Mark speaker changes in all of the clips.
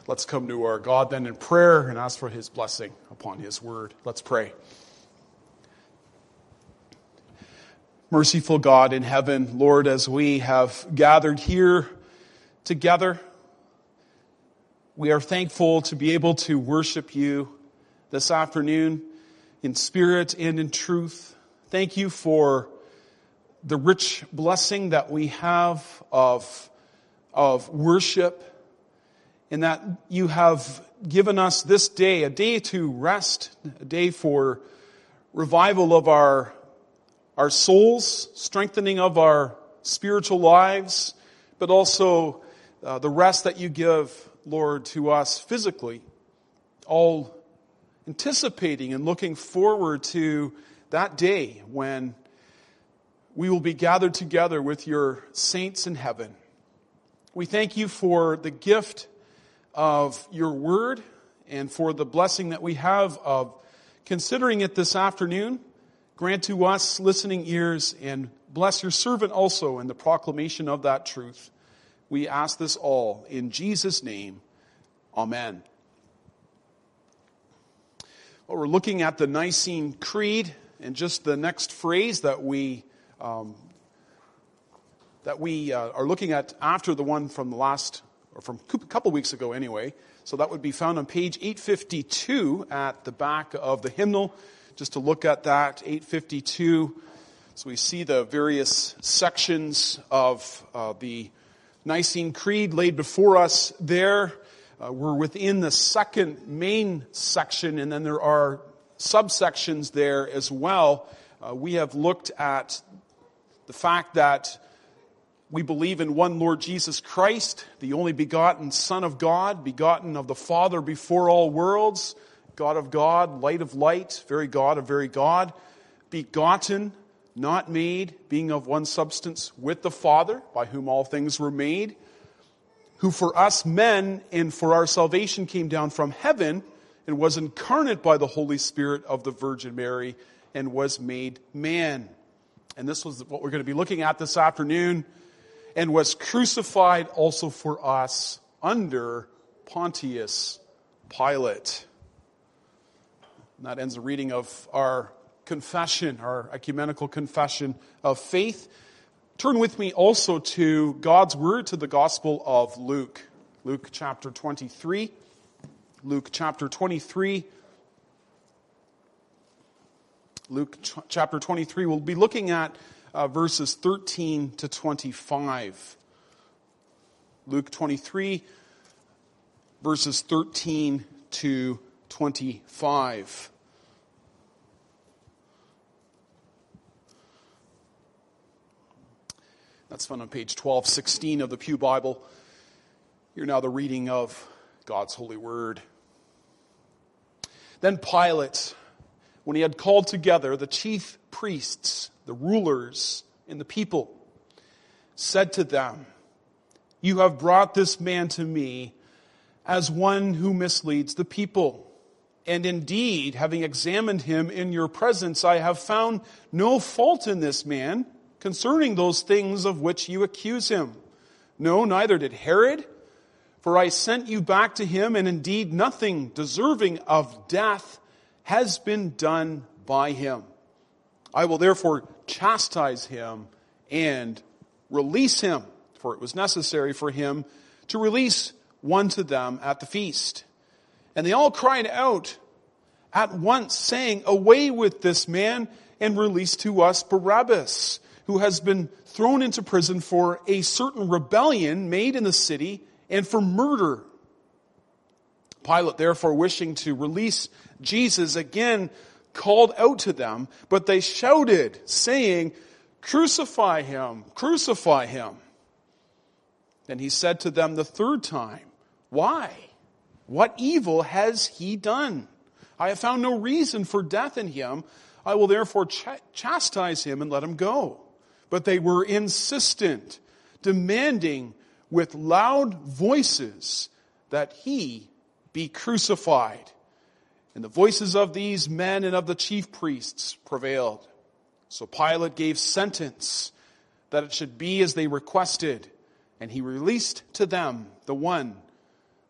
Speaker 1: Let's come to our God then in prayer and ask for his blessing upon his word. Let's pray. Merciful God in heaven, Lord, as we have gathered here together, we are thankful to be able to worship you this afternoon in spirit and in truth. Thank you for the rich blessing that we have of worship, and that you have given us this day, a day to rest, a day for revival of our souls, strengthening of our spiritual lives, but also the rest that you give, Lord, to us physically, all anticipating and looking forward to that day when we will be gathered together with your saints in heaven. We thank you for the gift of your word and for the blessing that we have of considering it this afternoon. Grant to us listening ears and bless your servant also in the proclamation of that truth. We ask this all in Jesus' name. Amen. Well, we're looking at the Nicene Creed, and just the next phrase that we are looking at after the one from the last, or from a couple weeks ago anyway. So that would be found on page 852 at the back of the hymnal. Just to look at that, 852. So we see the various sections of the Nicene Creed laid before us there. We're within the second main section, and then there are subsections there as well. We have looked at the fact that we believe in one Lord Jesus Christ, the only begotten Son of God, begotten of the Father before all worlds, God of God, light of light, very God of very God, begotten, not made, being of one substance with the Father, by whom all things were made, who for us men and for our salvation came down from heaven and was incarnate by the Holy Spirit of the Virgin Mary and was made man. And this was what we're going to be looking at this afternoon, and was crucified also for us under Pontius Pilate. And that ends the reading of our confession, our ecumenical confession of faith. Turn with me also to God's Word, to the Gospel of Luke. Luke chapter 23. Luke chapter 23. Luke chapter 23, we'll be looking at verses 13 to 25. Luke 23, verses 13 to 25. That's found on page 1216 of the Pew Bible. Hear now the reading of God's holy word. Then Pilate, when he had called together the chief priests, the rulers, and the people, said to them, "You have brought this man to me as one who misleads the people. And indeed, having examined him in your presence, I have found no fault in this man concerning those things of which you accuse him. No, neither did Herod, for I sent you back to him, and indeed nothing deserving of death has been done by him. I will therefore chastise him and release him, for it was necessary for him to release one to them at the feast." And they all cried out at once, saying, "Away with this man, and release to us Barabbas, who has been thrown into prison for a certain rebellion made in the city and for murder." Pilate, therefore, wishing to release Jesus, again called out to them, but they shouted, saying, "Crucify him, crucify him." Then he said to them the third time, "Why? What evil has he done? I have found no reason for death in him. I will therefore chastise him and let him go." But they were insistent, demanding with loud voices that he be crucified. And the voices of these men and of the chief priests prevailed. So Pilate gave sentence that it should be as they requested, and he released to them the one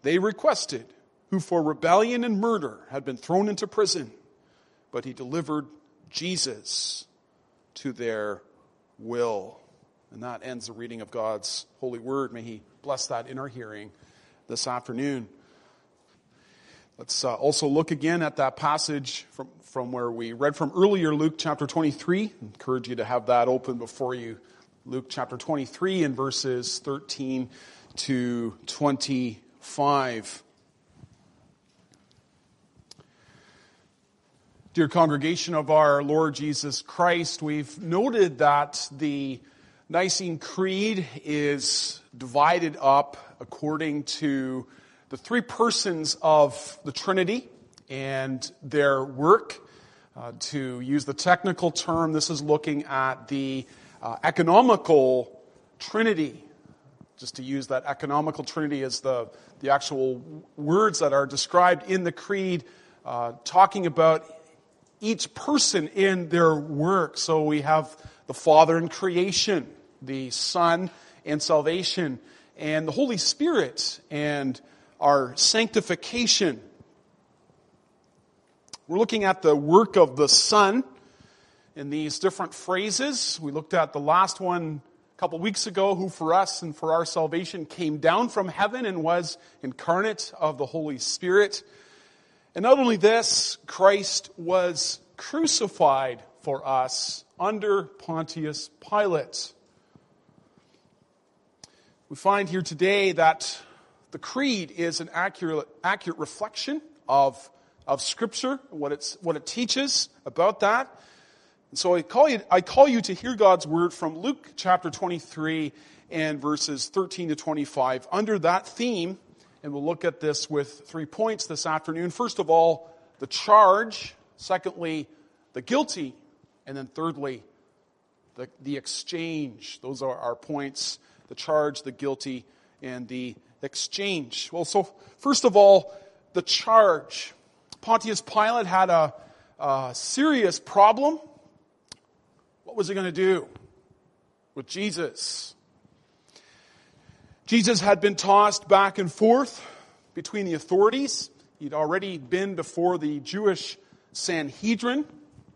Speaker 1: they requested, who for rebellion and murder had been thrown into prison, but he delivered Jesus to their will. And that ends the reading of God's holy word. May he bless that in our hearing this afternoon. Let's also look again at that passage from where we read from earlier, Luke chapter 23. I encourage you to have that open before you. Luke chapter 23 and verses 13 to 25. Dear congregation of our Lord Jesus Christ, we've noted that the Nicene Creed is divided up according to the three persons of the Trinity and their work. To use the technical term, this is looking at the economical Trinity. Just to use that economical Trinity as the actual words that are described in the Creed, talking about each person in their work. So we have the Father in creation, the Son in salvation, and the Holy Spirit and our sanctification. We're looking at the work of the Son in these different phrases. We looked at the last one a couple weeks ago, who for us and for our salvation came down from heaven and was incarnate of the Holy Spirit. And not only this, Christ was crucified for us under Pontius Pilate. We find here today that the Creed is an accurate reflection of Scripture, what it teaches about that. And so I call you to hear God's word from Luke chapter 23 and verses 13 to 25 under that theme. And we'll look at this with 3 points this afternoon. First of all, the charge. Secondly, the guilty. And then thirdly, the exchange. Those are our points. The charge, the guilty, and the exchange. Well, so first of all, the charge. Pontius Pilate had a serious problem. What was he going to do with Jesus? Jesus had been tossed back and forth between the authorities. He'd already been before the Jewish Sanhedrin.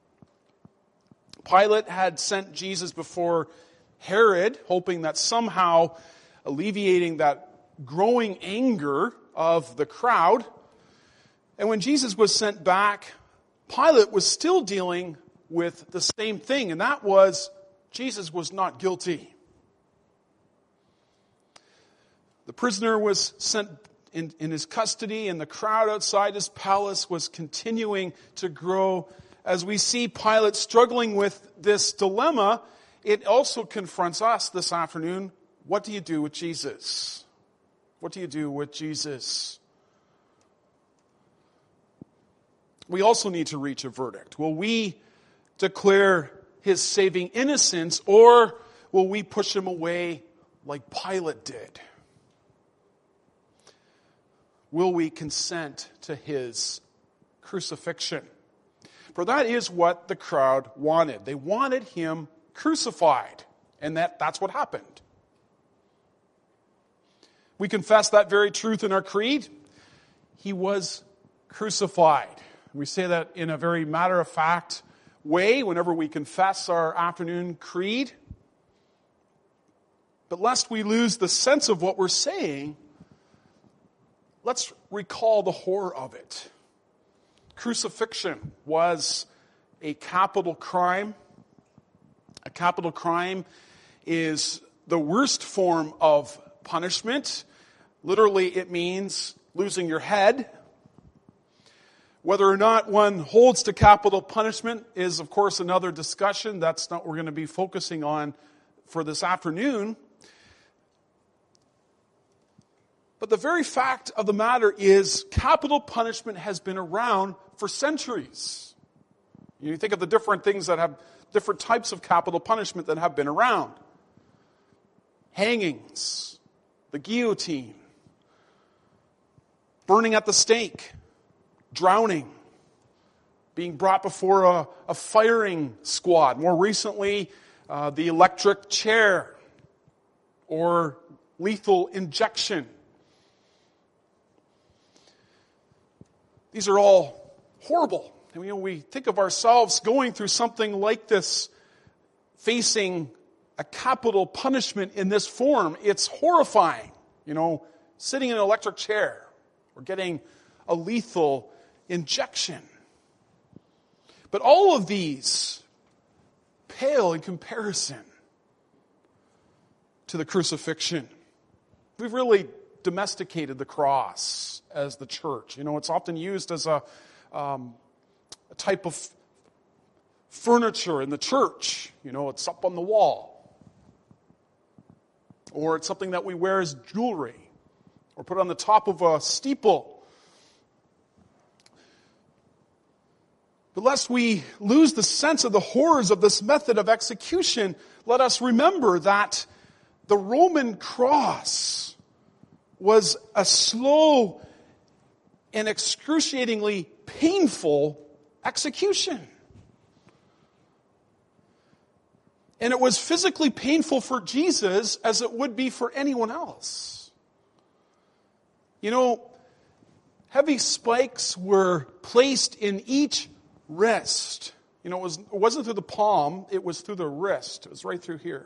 Speaker 1: Pilate had sent Jesus before Herod, hoping that somehow alleviating that growing anger of the crowd. And when Jesus was sent back, Pilate was still dealing with the same thing, and that was Jesus was not guilty. The prisoner was sent in his custody, and the crowd outside his palace was continuing to grow. As we see Pilate struggling with this dilemma, it also confronts us this afternoon. What do you do with Jesus? What do you do with Jesus? We also need to reach a verdict. Will we declare his saving innocence, or will we push him away like Pilate did? Will we consent to his crucifixion? For that is what the crowd wanted. They wanted him crucified, and that's what happened. We confess that very truth in our creed. He was crucified. We say that in a very matter-of-fact way whenever we confess our afternoon creed. But lest we lose the sense of what we're saying, let's recall the horror of it. Crucifixion was a capital crime. A capital crime is the worst form of punishment. Literally, it means losing your head. Whether or not one holds to capital punishment is, of course, another discussion. That's not what we're going to be focusing on for this afternoon. But the very fact of the matter is capital punishment has been around for centuries. You think of the different things that have different types of capital punishment that have been around. Hangings, the guillotine, burning at the stake, drowning, being brought before a firing squad. More recently, the electric chair or lethal injection. These are all horrible. And we think of ourselves going through something like this, facing a capital punishment in this form. It's horrifying. Sitting in an electric chair or getting a lethal injection. But all of these pale in comparison to the crucifixion. We've really domesticated the cross as the church. It's often used as a type of furniture in the church. It's up on the wall. Or it's something that we wear as jewelry. Or put on the top of a steeple. But lest we lose the sense of the horrors of this method of execution, let us remember that the Roman cross was a slow and excruciatingly painful execution. And it was physically painful for Jesus as it would be for anyone else. Heavy spikes were placed in each wrist. It wasn't through the palm, it was through the wrist. It was right through here.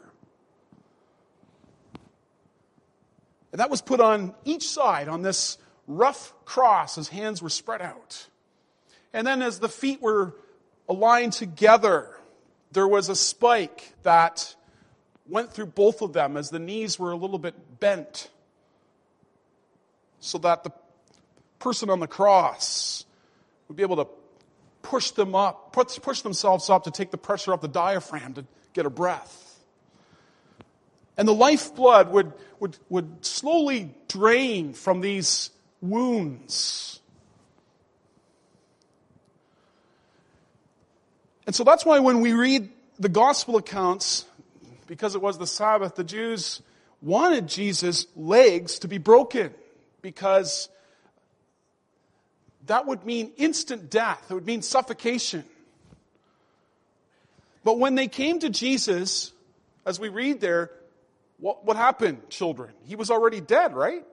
Speaker 1: And that was put on each side on this rough cross as hands were spread out. And then as the feet were aligned together, there was a spike that went through both of them as the knees were a little bit bent, so that the person on the cross would be able to push themselves up to take the pressure off the diaphragm to get a breath. And the lifeblood would slowly drain from these wounds. And so that's why when we read the gospel accounts, because it was the Sabbath, the Jews wanted Jesus' legs to be broken, because that would mean instant death. It would mean suffocation. But when they came to Jesus, as we read there, what happened, children? He was already dead, right?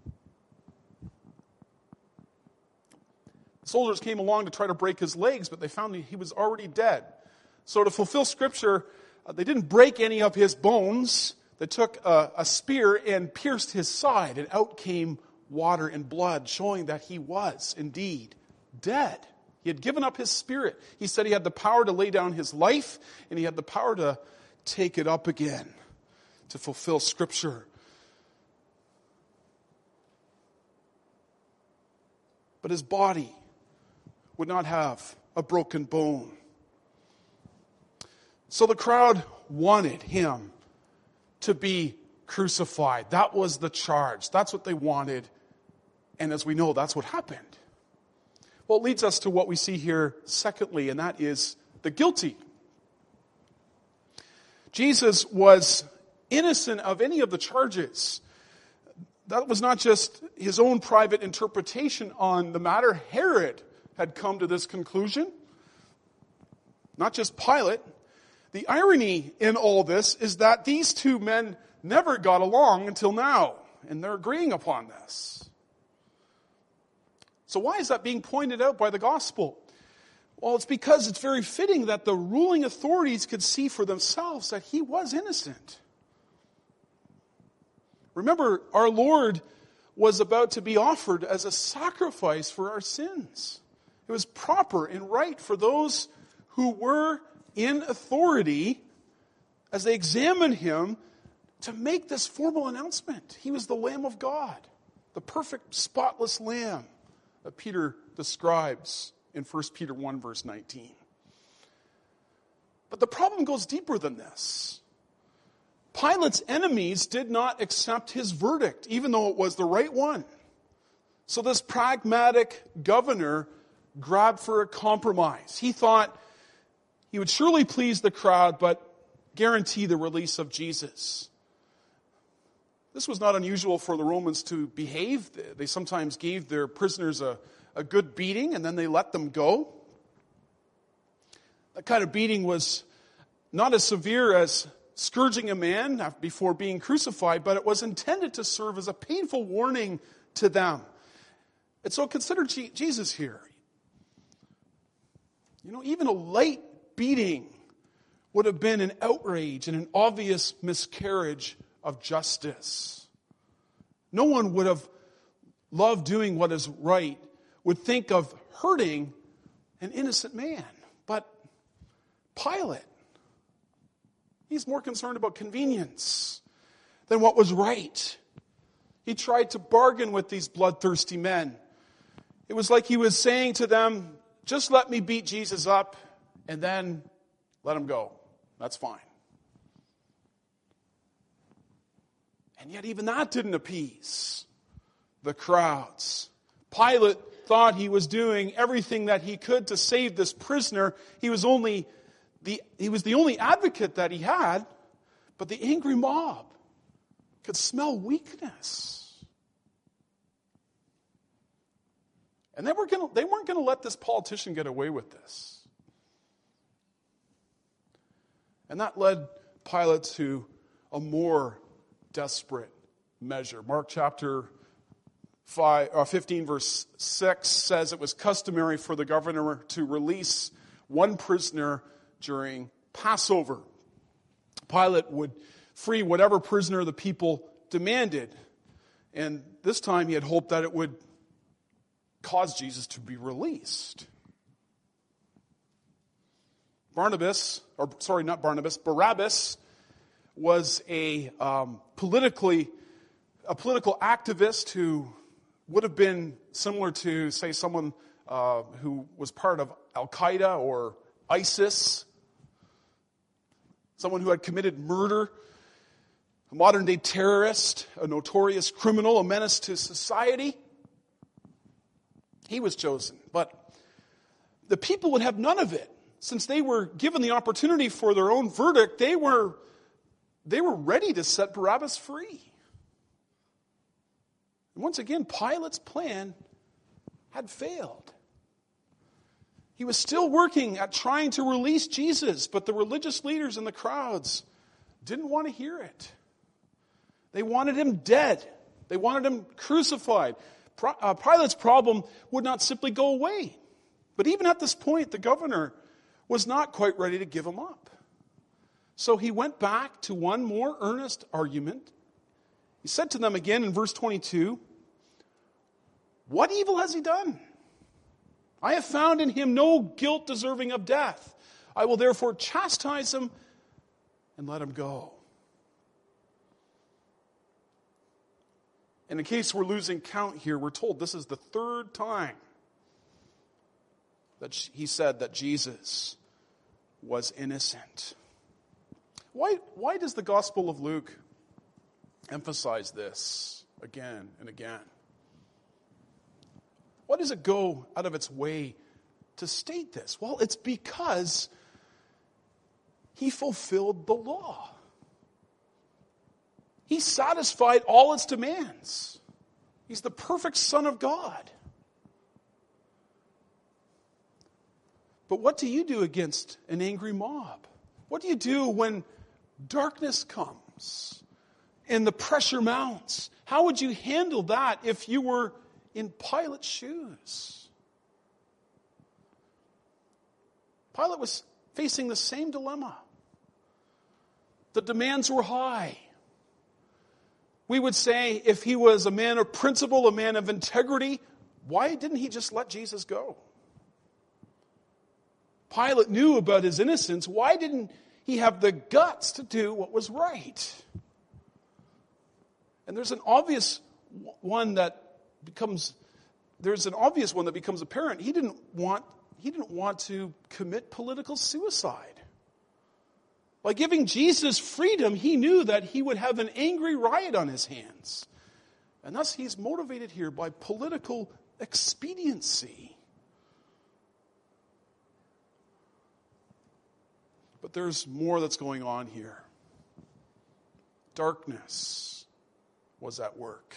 Speaker 1: Soldiers came along to try to break his legs, but they found he was already dead. So to fulfill Scripture, they didn't break any of his bones. They took a spear and pierced his side, and out came water and blood, showing that he was indeed dead. He had given up his spirit. He said he had the power to lay down his life, and he had the power to take it up again, to fulfill Scripture. But his body would not have a broken bone. So the crowd wanted him to be crucified. That was the charge. That's what they wanted. And as we know, that's what happened. Well, it leads us to what we see here secondly, and that is the guilty. Jesus was innocent of any of the charges. That was not just his own private interpretation on the matter. Herod had come to this conclusion. Not just Pilate. The irony in all this is that these two men never got along until now, and they're agreeing upon this. So why is that being pointed out by the gospel? Well, it's because it's very fitting that the ruling authorities could see for themselves that he was innocent. Remember, our Lord was about to be offered as a sacrifice for our sins. It was proper and right for those who were in authority, as they examined him, to make this formal announcement. He was the Lamb of God, the perfect, spotless Lamb that Peter describes in 1 Peter 1, verse 19. But the problem goes deeper than this. Pilate's enemies did not accept his verdict, even though it was the right one. So this pragmatic governor grabbed for a compromise. He thought he would surely please the crowd, but guarantee the release of Jesus. This was not unusual for the Romans to behave. They sometimes gave their prisoners a good beating, and then they let them go. That kind of beating was not as severe as scourging a man before being crucified, but it was intended to serve as a painful warning to them. And so consider Jesus here. Even a light beating would have been an outrage and an obvious miscarriage of justice. No one would have loved doing what is right, would think of hurting an innocent man. But Pilate, he's more concerned about convenience than what was right. He tried to bargain with these bloodthirsty men. It was like he was saying to them, just let me beat Jesus up and then let him go. That's fine. And yet even that didn't appease the crowds. Pilate thought he was doing everything that he could to save this prisoner. He was the only advocate that he had, but the angry mob could smell weakness. And they weren't going to let this politician get away with this. And that led Pilate to a more desperate measure. Mark chapter 15 verse 6 says it was customary for the governor to release one prisoner during Passover. Pilate would free whatever prisoner the people demanded. And this time he had hoped that it would cause Jesus to be released. Barabbas was a political activist who would have been similar to, say, someone who was part of Al-Qaeda or ISIS, someone who had committed murder, a modern-day terrorist, a notorious criminal, a menace to society. He was chosen, but the people would have none of it. Since they were given the opportunity for their own verdict, they were ready to set Barabbas free. And once again, Pilate's plan had failed. He was still working at trying to release Jesus, but the religious leaders and the crowds didn't want to hear it. They wanted him dead. They wanted him crucified. Pilate's problem would not simply go away. But even at this point, the governor was not quite ready to give him up. So he went back to one more earnest argument. He said to them again in verse 22, "What evil has he done? I have found in him no guilt deserving of death. I will therefore chastise him and let him go." And in case we're losing count here, we're told this is the third time that he said that Jesus was innocent. Why does the Gospel of Luke emphasize this again and again? Why does it go out of its way to state this? Well, it's because he fulfilled the law. He satisfied all its demands. He's the perfect Son of God. But what do you do against an angry mob? What do you do when darkness comes and the pressure mounts? How would you handle that if you were in Pilate's shoes? Pilate was facing the same dilemma. The demands were high. We would say if he was a man of principle, a man of integrity, why didn't he just let Jesus go? Pilate knew about his innocence. Why didn't he have the guts to do what was right? And there's an obvious one that becomes apparent. He didn't want to commit political suicide. By giving Jesus freedom, he knew that he would have an angry riot on his hands. And thus he's motivated here by political expediency. But there's more that's going on here. Darkness was at work.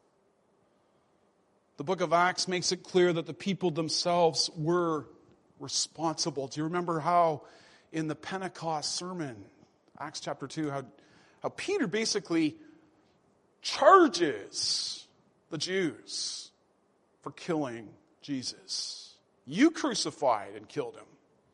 Speaker 1: The book of Acts makes it clear that the people themselves were responsible. Do you remember how in the Pentecost sermon, Acts chapter 2, how Peter basically charges the Jews for killing Jesus. You crucified and killed him.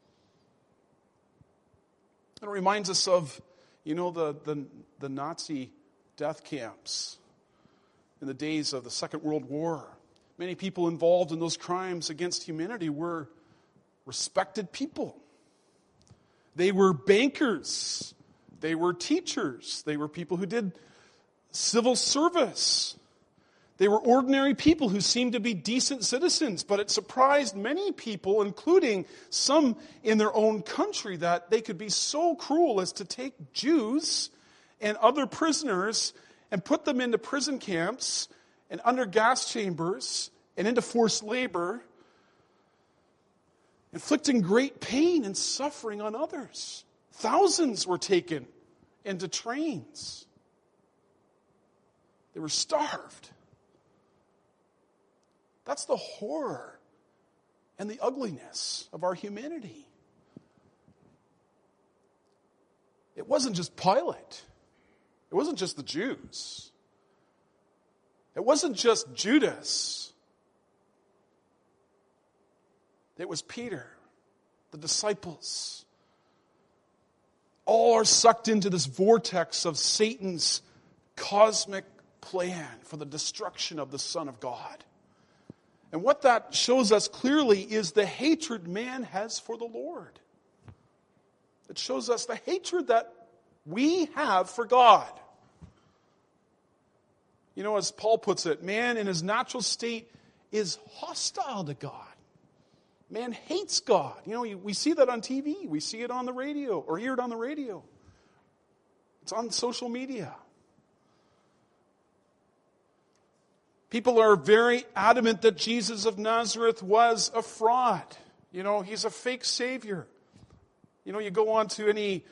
Speaker 1: And it reminds us of, the Nazi death camps in the days of the Second World War. Many people involved in those crimes against humanity were respected people. They were bankers. They were teachers. They were people who did civil service. They were ordinary people who seemed to be decent citizens, but it surprised many people, including some in their own country, that they could be so cruel as to take Jews and other prisoners and put them into prison camps and under gas chambers and into forced labor, inflicting great pain and suffering on others. Thousands were taken into trains. They were starved. That's the horror and the ugliness of our humanity. It wasn't just Pilate. It wasn't just the Jews. It wasn't just Judas. It was Peter, the disciples. All are sucked into this vortex of Satan's cosmic plan for the destruction of the Son of God. And what that shows us clearly is the hatred man has for the Lord. It shows us the hatred that we have for God. As Paul puts it, man in his natural state is hostile to God. Man hates God. We see that on TV. We see it on the radio or hear it on the radio. It's on social media. People are very adamant that Jesus of Nazareth was a fraud. He's a fake savior. You go on to any,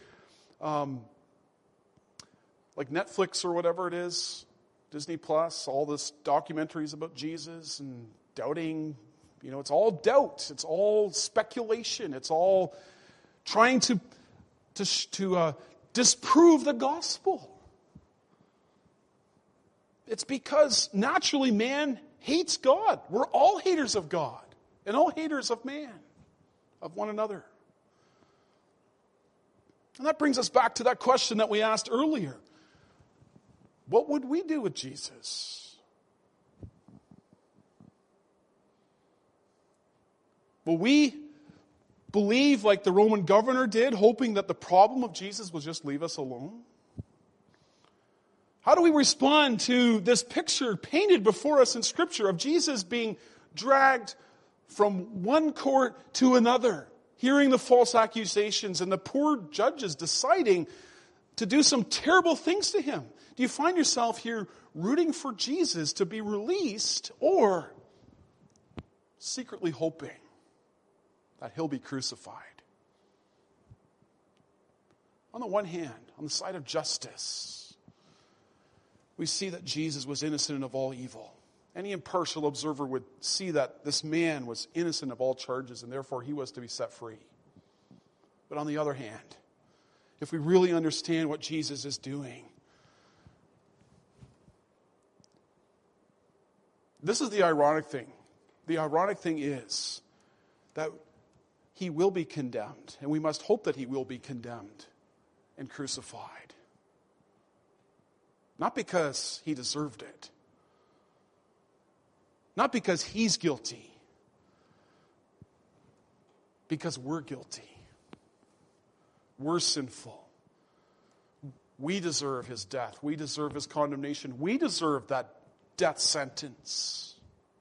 Speaker 1: like Netflix or whatever it is, Disney Plus, all this documentaries about Jesus and doubting. It's all doubt. It's all speculation. It's all trying to disprove the gospel. It's because naturally man hates God. We're all haters of God and all haters of man, of one another. And that brings us back to that question that we asked earlier. What would we do with Jesus? Will we believe like the Roman governor did, hoping that the problem of Jesus would just leave us alone? How do we respond to this picture painted before us in Scripture of Jesus being dragged from one court to another, hearing the false accusations and the poor judges deciding to do some terrible things to him? Do you find yourself here rooting for Jesus to be released or secretly hoping that he'll be crucified? On the one hand, on the side of justice, we see that Jesus was innocent of all evil. Any impartial observer would see that this man was innocent of all charges and therefore he was to be set free. But on the other hand, if we really understand what Jesus is doing, this is the ironic thing. The ironic thing is that he will be condemned, and we must hope that he will be condemned and crucified. Not because he deserved it. Not because he's guilty. Because we're guilty. We're sinful. We deserve his death. We deserve his condemnation. We deserve that death sentence.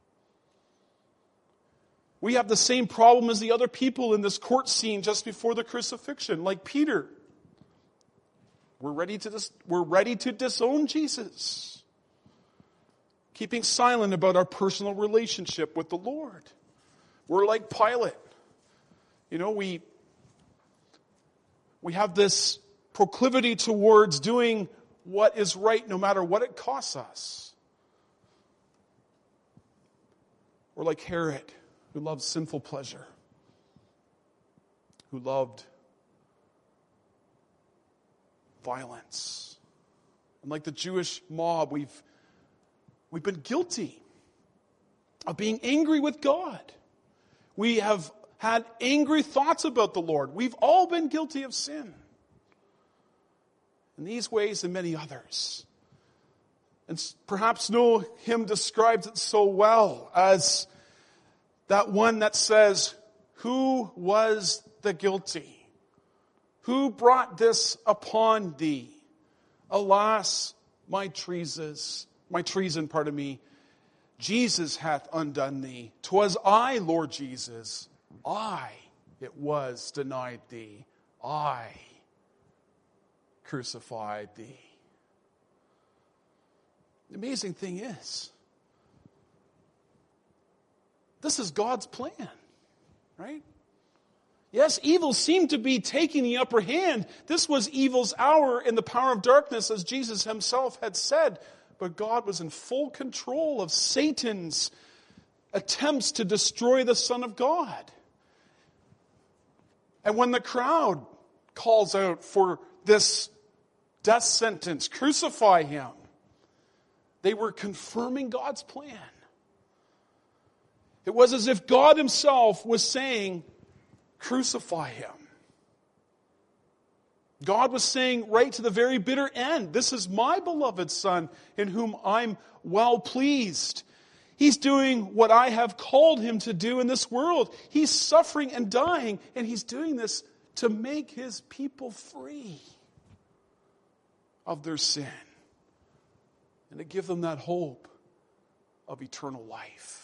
Speaker 1: We have the same problem as the other people in this court scene just before the crucifixion, like Peter. We're ready to disown Jesus, keeping silent about our personal relationship with the Lord. We're like Pilate. We have this proclivity towards doing what is right no matter what it costs us. We're like Herod, who loved sinful pleasure, who loved violence. And like the Jewish mob, we've been guilty of being angry with God. We have had angry thoughts about the Lord. We've all been guilty of sin. In these ways and many others. And perhaps no hymn describes it so well as that one that says, "Who was the guilty? Who brought this upon thee? Alas, my treason, Jesus hath undone thee. 'Twas I, Lord Jesus, I it was denied thee. I crucified thee." The amazing thing is, this is God's plan, right? Yes, evil seemed to be taking the upper hand. This was evil's hour in the power of darkness, as Jesus himself had said. But God was in full control of Satan's attempts to destroy the Son of God. And when the crowd calls out for this death sentence, crucify him, they were confirming God's plan. It was as if God himself was saying, crucify him. God was saying right to the very bitter end, this is my beloved Son in whom I'm well pleased. He's doing what I have called him to do in this world. He's suffering and dying, and he's doing this to make his people free of their sin and to give them that hope of eternal life.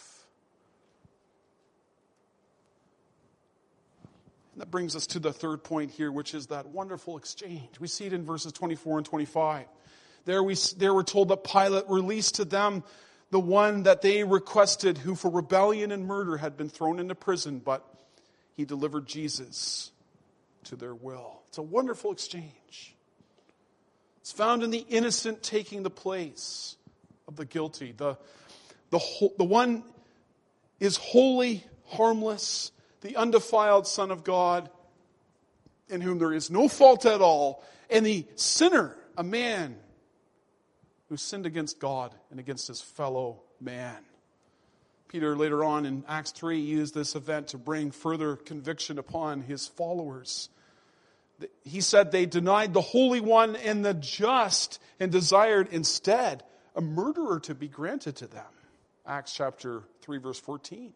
Speaker 1: And that brings us to the third point here, which is that wonderful exchange. We see it in verses 24 and 25. There we're told that Pilate released to them the one that they requested, who for rebellion and murder had been thrown into prison, but he delivered Jesus to their will. It's a wonderful exchange. It's found in the innocent taking the place of the guilty. The one is holy, harmless, the undefiled Son of God, in whom there is no fault at all, and the sinner, a man who sinned against God and against his fellow man. Peter later on in Acts 3 used this event to bring further conviction upon his followers. He said they denied the Holy One and the just and desired instead a murderer to be granted to them. Acts chapter 3 verse 14.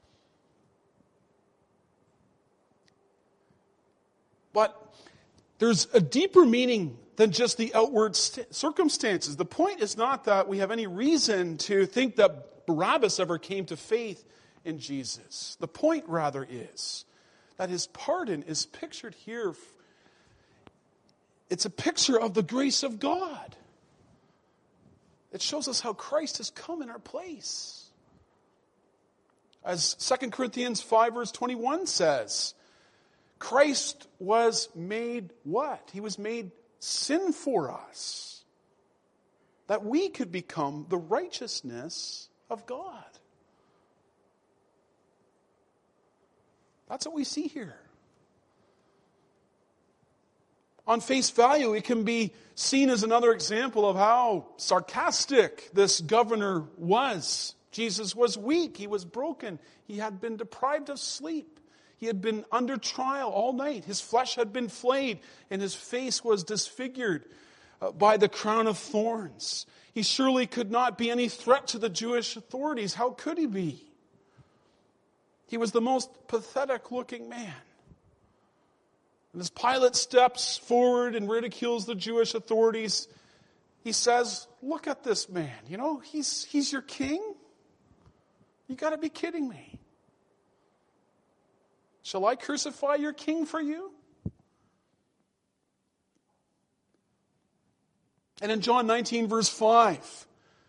Speaker 1: But there's a deeper meaning than just the outward circumstances. The point is not that we have any reason to think that Barabbas ever came to faith in Jesus. The point rather is that his pardon is pictured here. It's a picture of the grace of God. It shows us how Christ has come in our place. As 2 Corinthians 5 verse 21 says, Christ was made what? He was made sin for us, that we could become the righteousness of God. That's what we see here. On face value, it can be seen as another example of how sarcastic this governor was. Jesus was weak. He was broken. He had been deprived of sleep. He had been under trial all night. His flesh had been flayed, and his face was disfigured by the crown of thorns. He surely could not be any threat to the Jewish authorities. How could he be? He was the most pathetic-looking man. And as Pilate steps forward and ridicules the Jewish authorities, he says, look at this man. You know, he's your king? You got to be kidding me. Shall I crucify your king for you? And in John 19, verse 5,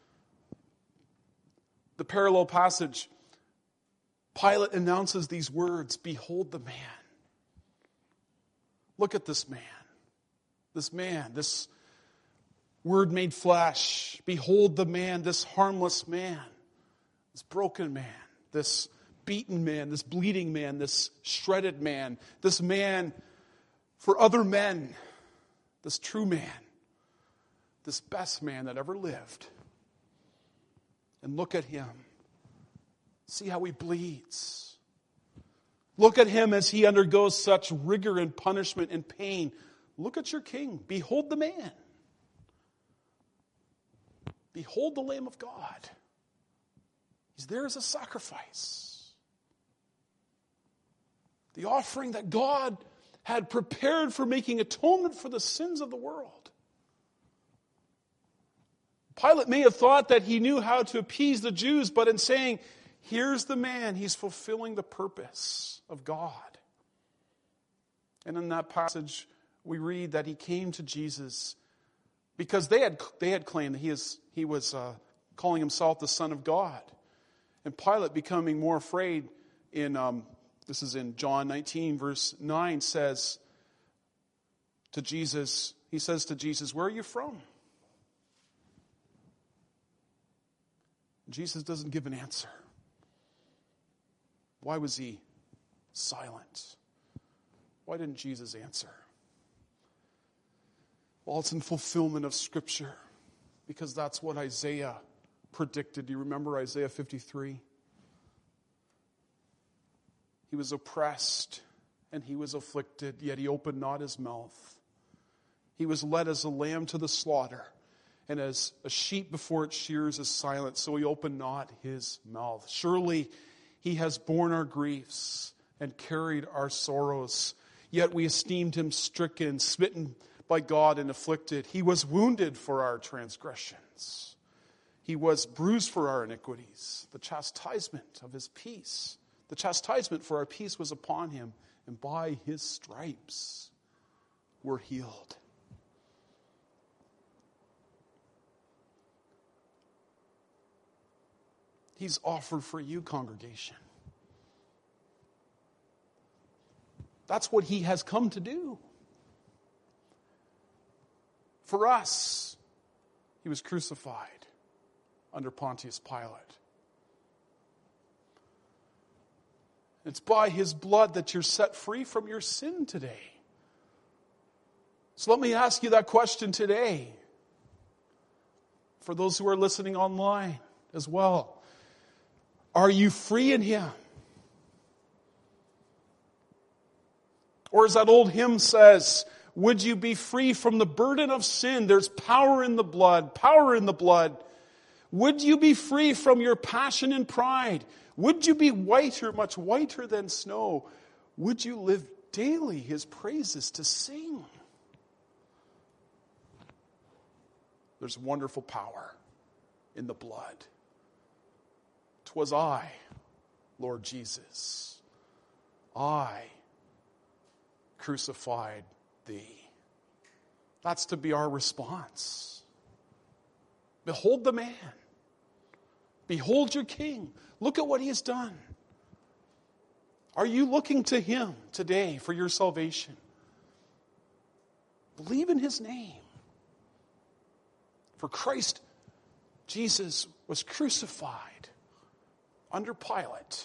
Speaker 1: the parallel passage, Pilate announces these words, behold the man. Look at this man. This man, this Word made flesh. Behold the man, this harmless man, this broken man, this beaten man, this bleeding man, this shredded man, this man for other men, this true man, this best man that ever lived. And look at him. See how he bleeds. Look at him as he undergoes such rigor and punishment and pain. Look at your king. Behold the man. Behold the Lamb of God. He's there as a sacrifice. The offering that God had prepared for making atonement for the sins of the world. Pilate may have thought that he knew how to appease the Jews, but in saying, here's the man, he's fulfilling the purpose of God. And in that passage, we read that he came to Jesus because they had claimed that he was calling himself the Son of God. And Pilate, becoming more afraid, this is in John 19, verse 9, says to Jesus, he says to Jesus, where are you from? Jesus doesn't give an answer. Why was he silent? Why didn't Jesus answer? Well, it's in fulfillment of Scripture, because that's what Isaiah predicted. Do you remember Isaiah 53? He was oppressed and he was afflicted, yet he opened not his mouth. He was led as a lamb to the slaughter, and as a sheep before its shears is silent, so he opened not his mouth. Surely he has borne our griefs and carried our sorrows, yet we esteemed him stricken, smitten by God and afflicted. He was wounded for our transgressions. He was bruised for our iniquities. The chastisement of his peace, the chastisement for our peace was upon him, and by his stripes we're healed. He's offered for you, congregation. That's what he has come to do. For us, he was crucified under Pontius Pilate. It's by his blood that you're set free from your sin today. So let me ask you that question today. For those who are listening online as well. Are you free in him? Or as that old hymn says, would you be free from the burden of sin? There's power in the blood, power in the blood. Would you be free from your passion and pride? Would you be whiter, much whiter than snow? Would you live daily his praises to sing? There's wonderful power in the blood. 'Twas I, Lord Jesus, I crucified thee. That's to be our response. Behold the man. Behold your king. Look at what he has done. Are you looking to him today for your salvation? Believe in his name. For Christ, Jesus, was crucified under Pilate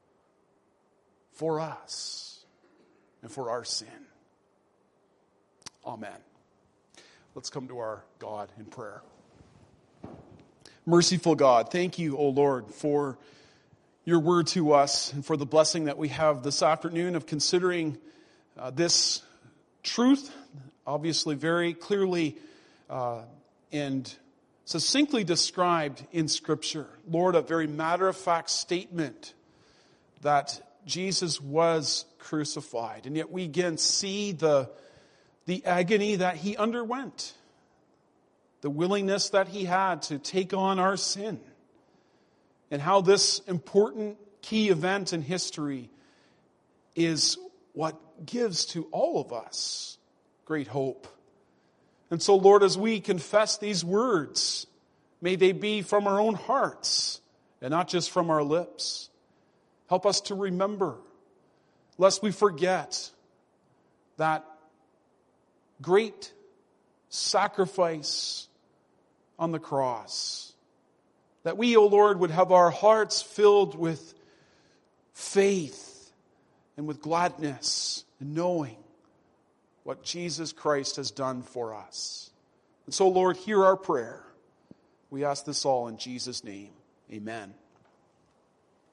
Speaker 1: for us and for our sin. Amen. Let's come to our God in prayer. Merciful God, thank you, O Lord, for your word to us and for the blessing that we have this afternoon of considering this truth, obviously very clearly and succinctly described in Scripture. Lord, a very matter-of-fact statement that Jesus was crucified. And yet we again see the agony that he underwent, the willingness that he had to take on our sin, and how this important key event in history is what gives to all of us great hope. And so, Lord, as we confess these words, may they be from our own hearts and not just from our lips. Help us to remember, lest we forget that great sacrifice on the cross. That we, O Lord, would have our hearts filled with faith and with gladness and knowing what Jesus Christ has done for us. And so, Lord, hear our prayer. We ask this all in Jesus' name. Amen.